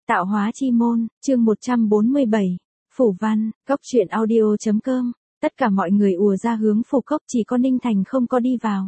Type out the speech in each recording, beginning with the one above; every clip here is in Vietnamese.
Tạo hóa chi môn, chương 147. Phủ văn, cốc truyện audio.com. Tất cả mọi người ùa ra hướng phủ cốc, chỉ có Ninh Thành không có đi vào.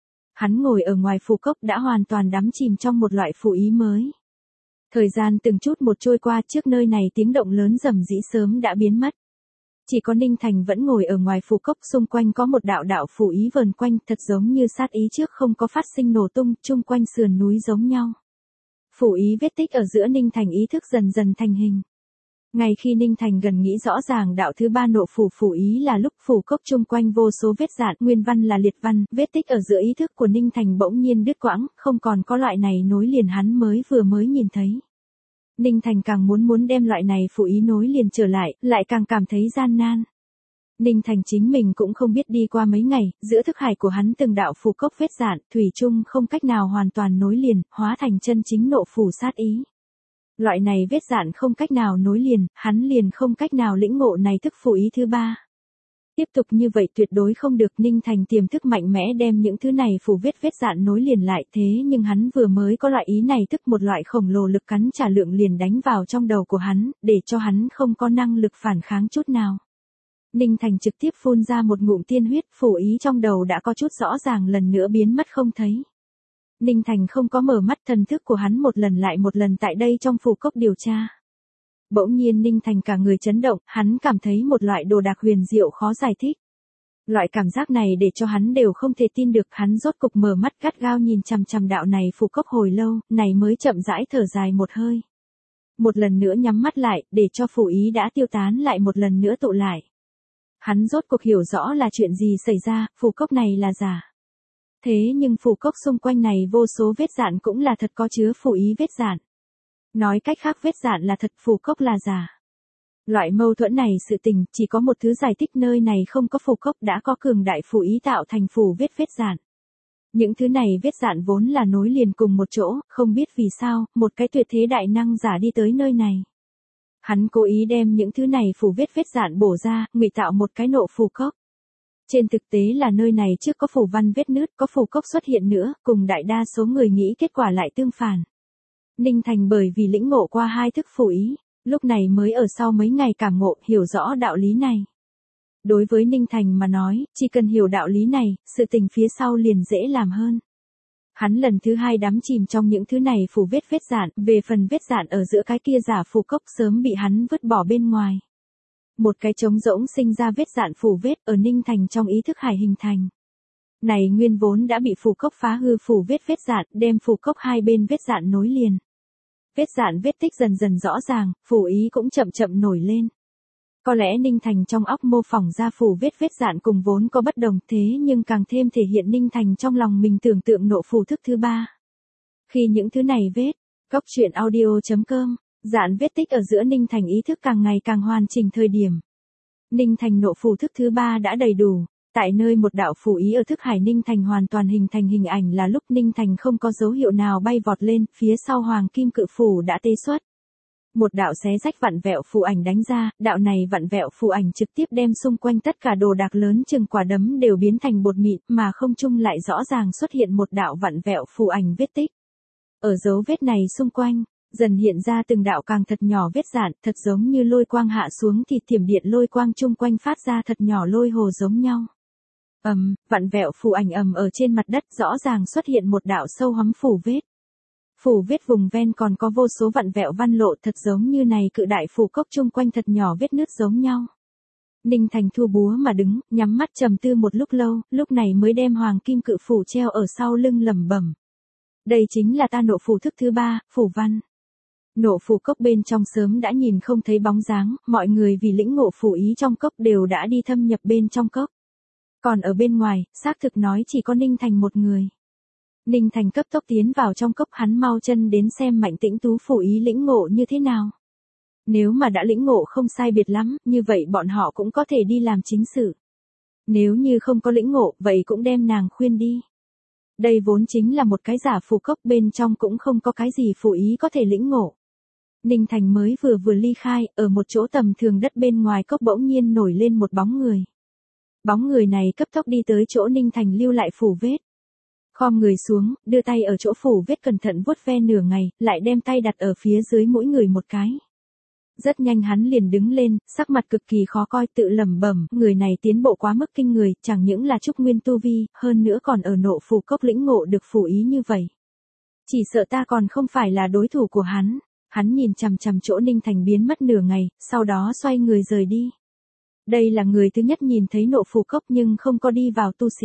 Hắn ngồi ở ngoài phủ cốc đã hoàn toàn đắm chìm trong một loại phủ ý mới. Thời gian từng chút một trôi qua, trước nơi này tiếng động lớn rầm rĩ sớm đã biến mất. Chỉ có Ninh Thành vẫn ngồi ở ngoài phủ cốc, xung quanh có một đạo đạo phủ ý vờn quanh, thật giống như sát ý trước không có phát sinh nổ tung, chung quanh sườn núi giống nhau. Phủ ý vết tích ở giữa Ninh Thành ý thức dần dần thành hình. Ngay khi Ninh Thành gần nghĩ rõ ràng đạo thứ ba nộ phủ ý là lúc phủ cốc chung quanh vô số vết dạn, nguyên văn là liệt văn, vết tích ở giữa ý thức của Ninh Thành bỗng nhiên đứt quãng, không còn có loại này nối liền hắn vừa mới nhìn thấy. Ninh Thành càng muốn đem loại này phủ ý nối liền trở lại càng cảm thấy gian nan. Ninh Thành chính mình cũng không biết đi qua mấy ngày, giữa thức hải của hắn từng đạo phủ cốc vết dạn, thủy chung không cách nào hoàn toàn nối liền, hóa thành chân chính nộ phủ sát ý. Loại này vết dạn không cách nào nối liền, hắn liền không cách nào lĩnh ngộ này thức phủ ý thứ ba. Tiếp tục như vậy tuyệt đối không được, Ninh Thành tiềm thức mạnh mẽ đem những thứ này phủ vết dạn nối liền lại, thế nhưng hắn vừa mới có loại ý này tức một loại khổng lồ lực cắn trả lượng liền đánh vào trong đầu của hắn, để cho hắn không có năng lực phản kháng chút nào. Ninh Thành trực tiếp phun ra một ngụm tiên huyết, phủ ý trong đầu đã có chút rõ ràng lần nữa biến mất không thấy. Ninh Thành không có mở mắt, thần thức của hắn một lần lại một lần tại đây trong phủ cốc điều tra. Bỗng nhiên Ninh Thành cả người chấn động, hắn cảm thấy một loại đồ đạc huyền diệu khó giải thích. Loại cảm giác này để cho hắn đều không thể tin được, hắn rốt cục mở mắt gắt gao nhìn chằm chằm đạo này phủ cốc hồi lâu, này mới chậm rãi thở dài một hơi. Một lần nữa nhắm mắt lại, để cho phủ ý đã tiêu tán lại một lần nữa tụ lại. Hắn rốt cuộc hiểu rõ là chuyện gì xảy ra, phủ cốc này là giả. Thế nhưng phủ cốc xung quanh này vô số vết dạn cũng là thật, có chứa phủ ý vết dạn. Nói cách khác vết dạn là thật, phủ cốc là giả. Loại mâu thuẫn này sự tình, chỉ có một thứ giải thích, nơi này không có phủ cốc đã có cường đại phủ ý tạo thành phủ vết dạn. Những thứ này vết dạn vốn là nối liền cùng một chỗ, không biết vì sao, một cái tuyệt thế đại năng giả đi tới nơi này. Hắn cố ý đem những thứ này phủ vết dạn bổ ra, ngụy tạo một cái nộ phủ cốc. Trên thực tế là nơi này trước có phủ văn vết nứt, có phủ cốc xuất hiện nữa, cùng đại đa số người nghĩ kết quả lại tương phản. Ninh Thành bởi vì lĩnh ngộ qua hai thức phủ ý, lúc này mới ở sau mấy ngày cảm ngộ, hiểu rõ đạo lý này. Đối với Ninh Thành mà nói, chỉ cần hiểu đạo lý này, sự tình phía sau liền dễ làm hơn. Hắn lần thứ hai đắm chìm trong những thứ này phủ vết dạn, về phần vết dạn ở giữa cái kia giả phủ cốc sớm bị hắn vứt bỏ bên ngoài. Một cái trống rỗng sinh ra vết dạn phủ vết ở Ninh Thành trong ý thức hải hình thành. Này nguyên vốn đã bị phủ cốc phá hư phủ vết dạn, đem phủ cốc hai bên vết dạn nối liền. Vết dạn vết tích dần dần rõ ràng, phủ ý cũng chậm chậm nổi lên. Có lẽ Ninh Thành trong óc mô phỏng ra phủ vết dạn cùng vốn có bất đồng, thế nhưng càng thêm thể hiện Ninh Thành trong lòng mình tưởng tượng nộ phủ thức thứ ba. Khi những thứ này cốc truyện audio.com, dạn vết tích ở giữa Ninh Thành ý thức càng ngày càng hoàn chỉnh thời điểm. Ninh Thành nộ phủ thức thứ ba đã đầy đủ. Tại nơi một đạo phủ ý ở thức hải Ninh Thành hoàn toàn hình thành hình ảnh là lúc Ninh Thành không có dấu hiệu nào bay vọt lên, phía sau hoàng kim cự phủ đã tế xuất. Một đạo xé rách vặn vẹo phù ảnh đánh ra, đạo này vặn vẹo phù ảnh trực tiếp đem xung quanh tất cả đồ đạc lớn chừng quả đấm đều biến thành bột mịn, mà không trung lại rõ ràng xuất hiện một đạo vặn vẹo phù ảnh vết tích. Ở dấu vết này xung quanh, dần hiện ra từng đạo càng thật nhỏ vết dạn, thật giống như lôi quang hạ xuống thì thiểm điện lôi quang chung quanh phát ra thật nhỏ lôi hồ giống nhau. Vặn vẹo phù ảnh ở trên mặt đất rõ ràng xuất hiện một đạo sâu hắm phủ vết. Phủ vết vùng ven còn có vô số vặn vẹo văn lộ, thật giống như này cự đại phủ cốc chung quanh thật nhỏ vết nứt giống nhau. Ninh Thành thu búa mà đứng, nhắm mắt trầm tư một lúc lâu, lúc này mới đem hoàng kim cự phủ treo ở sau lưng lẩm bẩm. Đây chính là ta nộ phủ thức thứ ba, phủ văn. Nộ phủ cốc bên trong sớm đã nhìn không thấy bóng dáng, mọi người vì lĩnh ngộ phủ ý trong cốc đều đã đi thâm nhập bên trong cốc. Còn ở bên ngoài, xác thực nói chỉ có Ninh Thành một người. Ninh Thành cấp tốc tiến vào trong cốc, hắn mau chân đến xem Mạnh Tĩnh Tú phủ ý lĩnh ngộ như thế nào. Nếu mà đã lĩnh ngộ không sai biệt lắm, như vậy bọn họ cũng có thể đi làm chính sự. Nếu như không có lĩnh ngộ, vậy cũng đem nàng khuyên đi. Đây vốn chính là một cái giả phủ cốc, bên trong cũng không có cái gì phủ ý có thể lĩnh ngộ. Ninh Thành mới vừa ly khai, ở một chỗ tầm thường đất bên ngoài cốc bỗng nhiên nổi lên một bóng người. Bóng người này cấp tốc đi tới chỗ Ninh Thành lưu lại phủ vết. Khom người xuống, đưa tay ở chỗ phủ vết cẩn thận vuốt ve nửa ngày, lại đem tay đặt ở phía dưới mũi người một cái. Rất nhanh hắn liền đứng lên, sắc mặt cực kỳ khó coi, tự lẩm bẩm, người này tiến bộ quá mức kinh người, chẳng những là trúc nguyên tu vi, hơn nữa còn ở nộ phù cốc lĩnh ngộ được phù ý như vậy. Chỉ sợ ta còn không phải là đối thủ của hắn. Hắn nhìn chằm chằm chỗ Ninh Thành biến mất nửa ngày, sau đó xoay người rời đi. Đây là người thứ nhất nhìn thấy nộ phù cốc nhưng không có đi vào tu sĩ.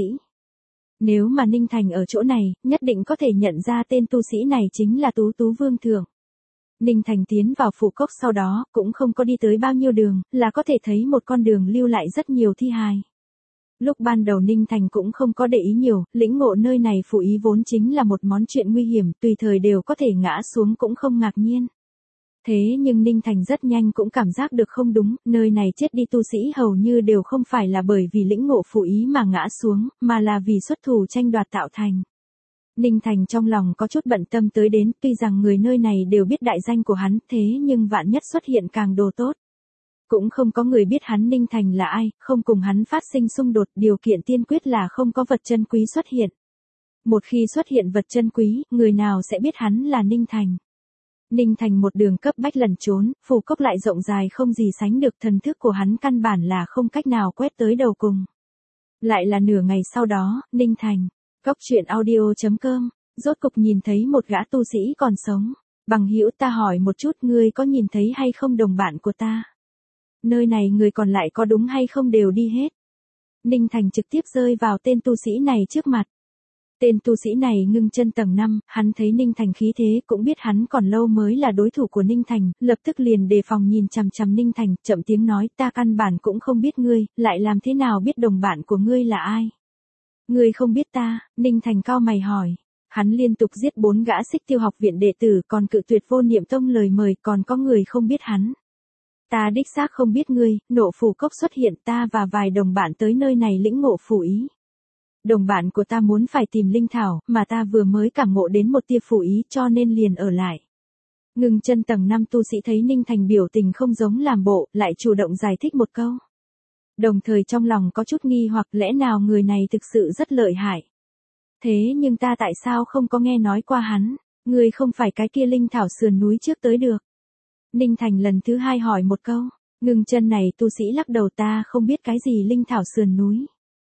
Nếu mà Ninh Thành ở chỗ này, nhất định có thể nhận ra tên tu sĩ này chính là Tú Tú Vương Thượng. Ninh Thành tiến vào phù cốc sau đó, cũng không có đi tới bao nhiêu đường, là có thể thấy một con đường lưu lại rất nhiều thi hài. Lúc ban đầu Ninh Thành cũng không có để ý nhiều, lĩnh ngộ nơi này phù ý vốn chính là một món chuyện nguy hiểm, tùy thời đều có thể ngã xuống cũng không ngạc nhiên. Thế nhưng Ninh Thành rất nhanh cũng cảm giác được không đúng, nơi này chết đi tu sĩ hầu như đều không phải là bởi vì lĩnh ngộ phù ý mà ngã xuống, mà là vì xuất thủ tranh đoạt tạo thành. Ninh Thành trong lòng có chút bận tâm tới đến, tuy rằng người nơi này đều biết đại danh của hắn, thế nhưng vạn nhất xuất hiện càng đồ tốt. Cũng không có người biết hắn Ninh Thành là ai, không cùng hắn phát sinh xung đột, điều kiện tiên quyết là không có vật chân quý xuất hiện. Một khi xuất hiện vật chân quý, người nào sẽ biết hắn là Ninh Thành. Ninh Thành một đường cấp bách lẩn trốn, phù cốc lại rộng dài không gì sánh được, thần thức của hắn căn bản là không cách nào quét tới đầu cùng. Lại là nửa ngày sau đó, Ninh Thành, Cốc.audio.com, rốt cục nhìn thấy một gã tu sĩ còn sống. Bằng hữu, ta hỏi một chút, ngươi có nhìn thấy hay không đồng bạn của ta? Nơi này người còn lại có đúng hay không đều đi hết. Ninh Thành trực tiếp rơi vào tên tu sĩ này trước mặt. Tên tu sĩ này ngưng chân tầng 5, hắn thấy Ninh Thành khí thế cũng biết hắn còn lâu mới là đối thủ của Ninh Thành, lập tức liền đề phòng nhìn chằm chằm Ninh Thành, chậm tiếng nói, ta căn bản cũng không biết ngươi, lại làm thế nào biết đồng bạn của ngươi là ai? Ngươi không biết ta, Ninh Thành cau mày hỏi. Hắn liên tục giết 4 gã Xích Tiêu học viện đệ tử, còn cự tuyệt Vô Niệm Tông lời mời, còn có người không biết hắn. Ta đích xác không biết ngươi, nộ phù cốc xuất hiện, ta và vài đồng bạn tới nơi này lĩnh ngộ phù ý. Đồng bạn của ta muốn phải tìm linh thảo, mà ta vừa mới cảm ngộ đến một tia phù ý cho nên liền ở lại. Ngưng chân tầng 5 tu sĩ thấy Ninh Thành biểu tình không giống làm bộ, lại chủ động giải thích một câu. Đồng thời trong lòng có chút nghi hoặc lẽ nào người này thực sự rất lợi hại. Thế nhưng ta tại sao không có nghe nói qua hắn, ngươi không phải cái kia linh thảo sườn núi trước tới được. Ninh Thành lần thứ 2 hỏi một câu, ngưng chân này tu sĩ lắc đầu, ta không biết cái gì linh thảo sườn núi.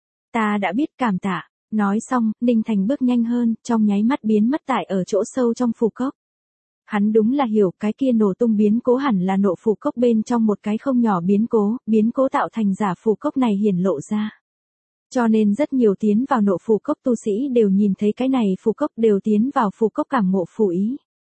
Ta đã biết, cảm tạ. Nói xong, Ninh Thành bước nhanh hơn, trong nháy mắt biến mất tại ở chỗ sâu trong phù cốc. Hắn đúng là hiểu cái kia nổ tung biến cố hẳn là nộ phù cốc bên trong một cái không nhỏ biến cố tạo thành giả phù cốc này hiển lộ ra. Cho nên rất nhiều tiến vào nộ phù cốc tu sĩ đều nhìn thấy cái này phù cốc, đều tiến vào phù cốc cảm ngộ phù ý.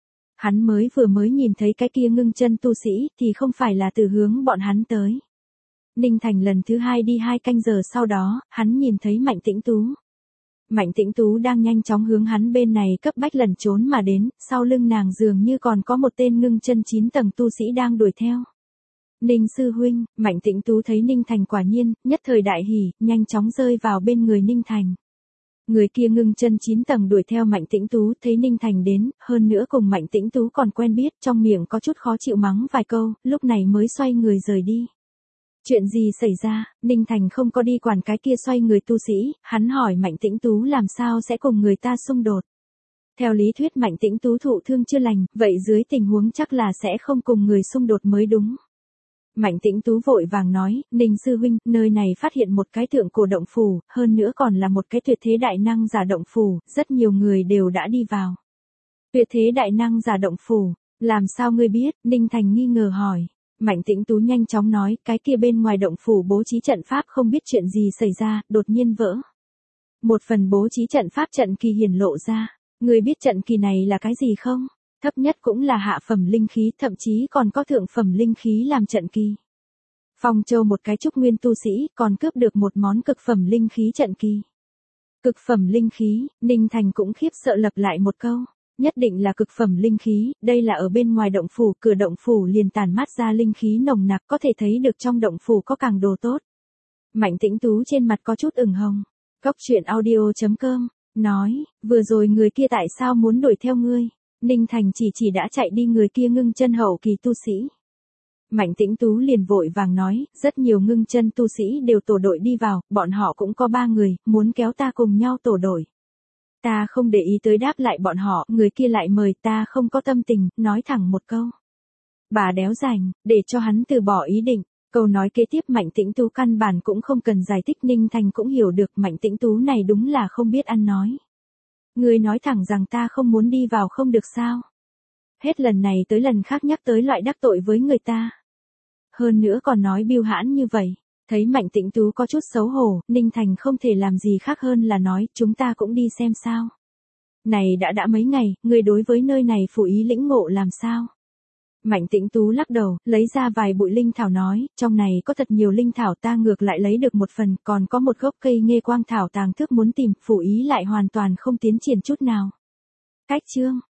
Hắn vừa mới nhìn thấy cái kia ngưng chân tu sĩ thì không phải là từ hướng bọn hắn tới. Ninh Thành lần thứ 2 đi 2 canh giờ sau đó, hắn nhìn thấy Mạnh Tĩnh Tú. Mạnh Tĩnh Tú đang nhanh chóng hướng hắn bên này cấp bách lẩn trốn mà đến, sau lưng nàng dường như còn có một tên ngưng chân 9 tầng tu sĩ đang đuổi theo. Ninh sư huynh, Mạnh Tĩnh Tú thấy Ninh Thành quả nhiên, nhất thời đại hỉ, nhanh chóng rơi vào bên người Ninh Thành. Người kia ngưng chân 9 tầng đuổi theo Mạnh Tĩnh Tú, thấy Ninh Thành đến, hơn nữa cùng Mạnh Tĩnh Tú còn quen biết, trong miệng có chút khó chịu mắng vài câu, lúc này mới xoay người rời đi. Chuyện gì xảy ra, Ninh Thành không có đi quản cái kia xoay người tu sĩ, hắn hỏi Mạnh Tĩnh Tú làm sao sẽ cùng người ta xung đột. Theo lý thuyết Mạnh Tĩnh Tú thụ thương chưa lành, vậy dưới tình huống chắc là sẽ không cùng người xung đột mới đúng. Mạnh Tĩnh Tú vội vàng nói, Ninh sư huynh, nơi này phát hiện một cái thượng cổ động phủ, hơn nữa còn là một cái tuyệt thế đại năng giả động phủ, rất nhiều người đều đã đi vào. Tuyệt thế đại năng giả động phủ, làm sao ngươi biết, Ninh Thành nghi ngờ hỏi. Mạnh Tĩnh Tú nhanh chóng nói, cái kia bên ngoài động phủ bố trí trận pháp không biết chuyện gì xảy ra, đột nhiên vỡ. Một phần bố trí trận pháp trận kỳ hiển lộ ra, ngươi biết trận kỳ này là cái gì không? Thấp nhất cũng là hạ phẩm linh khí, thậm chí còn có thượng phẩm linh khí làm trận kỳ. Phong Châu một cái trúc nguyên tu sĩ, còn cướp được một món cực phẩm linh khí trận kỳ. Cực phẩm linh khí, Ninh Thành cũng khiếp sợ lặp lại một câu. Nhất định là cực phẩm linh khí, đây là ở bên ngoài động phủ, cửa động phủ liền tản mát ra linh khí nồng nặc, có thể thấy được trong động phủ có càng đồ tốt. Mạnh Tĩnh Tú trên mặt có chút ửng hồng. Cốc.audio.com, nói, vừa rồi người kia tại sao muốn đuổi theo ngươi? Ninh Thành chỉ đã chạy đi người kia ngưng chân hậu kỳ tu sĩ. Mạnh Tĩnh Tú liền vội vàng nói, rất nhiều ngưng chân tu sĩ đều tổ đội đi vào, bọn họ cũng có 3 người, muốn kéo ta cùng nhau tổ đội. Ta không để ý tới đáp lại bọn họ, người kia lại mời ta không có tâm tình, nói thẳng một câu. Bà đéo rảnh, để cho hắn từ bỏ ý định. Câu nói kế tiếp Mạnh Tĩnh Tú căn bản cũng không cần giải thích, Ninh Thành cũng hiểu được Mạnh Tĩnh Tú này đúng là không biết ăn nói. Ngươi nói thẳng rằng ta không muốn đi vào không được sao? Hết lần này tới lần khác nhắc tới loại đắc tội với người ta. Hơn nữa còn nói bưu hãn như vậy. Thấy Mạnh Tĩnh Tú có chút xấu hổ, Ninh Thành không thể làm gì khác hơn là nói, chúng ta cũng đi xem sao. Này đã mấy ngày, người đối với nơi này phủ ý lĩnh ngộ làm sao? Mạnh Tĩnh Tú lắc đầu, lấy ra vài bụi linh thảo nói, trong này có thật nhiều linh thảo, ta ngược lại lấy được một phần, còn có một gốc cây nghê quang thảo tàng thước muốn tìm, phủ ý lại hoàn toàn không tiến triển chút nào. Cách chương